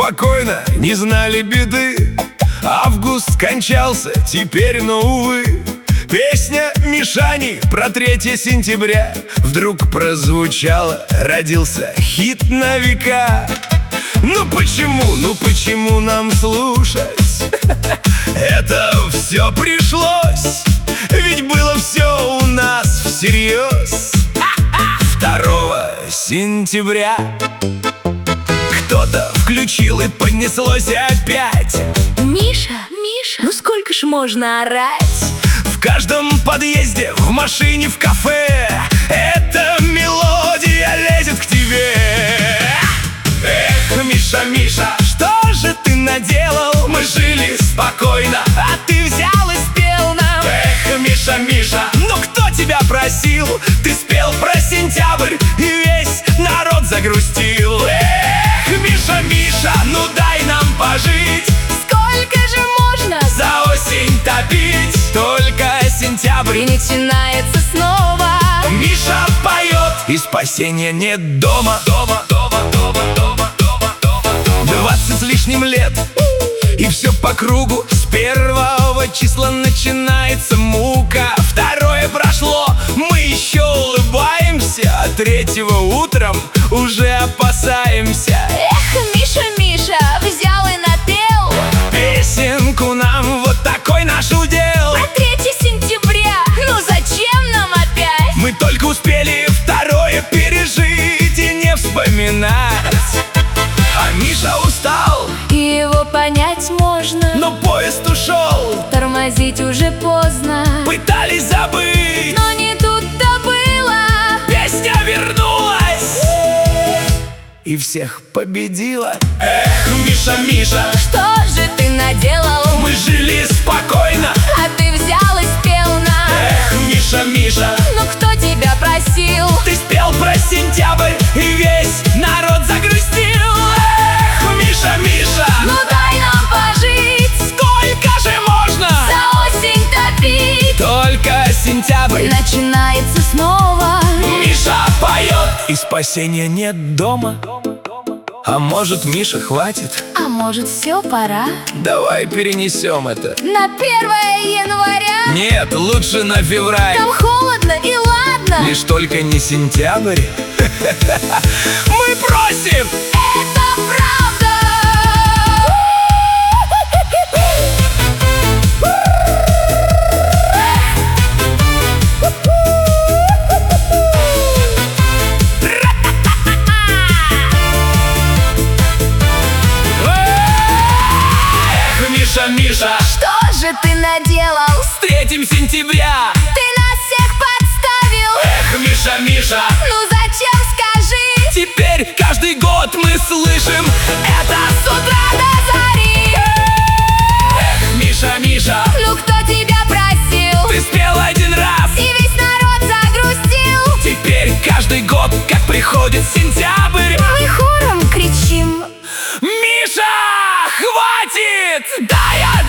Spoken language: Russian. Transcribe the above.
спокойно, не знали беды. Август кончался, теперь, но увы. Песня Мишани про 3 сентября вдруг прозвучала, родился хит на века. Ну почему нам слушать? Это все пришлось, ведь было все у нас всерьез. 2 сентября кто-то включил и понеслось опять. Миша, ну сколько ж можно орать? В каждом подъезде, в машине, в кафе эта мелодия лезет к тебе. Эх, Миша, что же ты наделал? Мы жили спокойно, а ты взял и спел нам. Эх, Миша, ну кто тебя просил? Ты спел про сентябрь, и весь народ загрустил. Эх, Миша, ну дай нам пожить. Сколько же можно За осень топить? Только сентябрь и начинается снова. Миша поет, и спасения нет дома. 20 с лишним лет, и все по кругу. С 1 числа начинается мука. 2 прошло, мы еще улыбаемся, а 3 утром уже опасаемся. Эх, Миша, взял и напел Песенку нам, вот такой наш удел. про 3 сентября, ну зачем нам опять? Мы только успели 2 пережить и не вспоминать. А Миша устал, И его понять можно, но поезд ушел. тормозить уже поздно. Пытались забыть, Но не тут-то было. песня вернулась и всех победила. Эх, Миша, Что же ты наделал? мы жили спокойно. А ты взял и спел нам. Эх, Миша, Ну кто тебя просил? ты спел про сентябрь, и весь народ загрустил. Эх, Миша, Ну дай нам пожить, сколько же можно? за осень топить. Только сентябрь. Начинается снова. Миша поет, и спасения нет дома. А может, Миша, хватит? А может, все, пора? Давай перенесем это. На 1 января? Нет, лучше на февраль. Там холодно и ладно. Лишь только не сентябрь. Мы просим! Это правда. Эх, Миша, Что же ты наделал? с 3 сентября. Ты нас всех подставил. Эх, Миша, Ну зачем, скажи? теперь каждый год мы слышим это С утра до зари. Эх, Миша, Ну кто тебя просил? ты спел 1 раз. И весь народ загрустил. Теперь каждый год, как приходит сентябрь. Мы хором кричим. Миша, хватит! Дай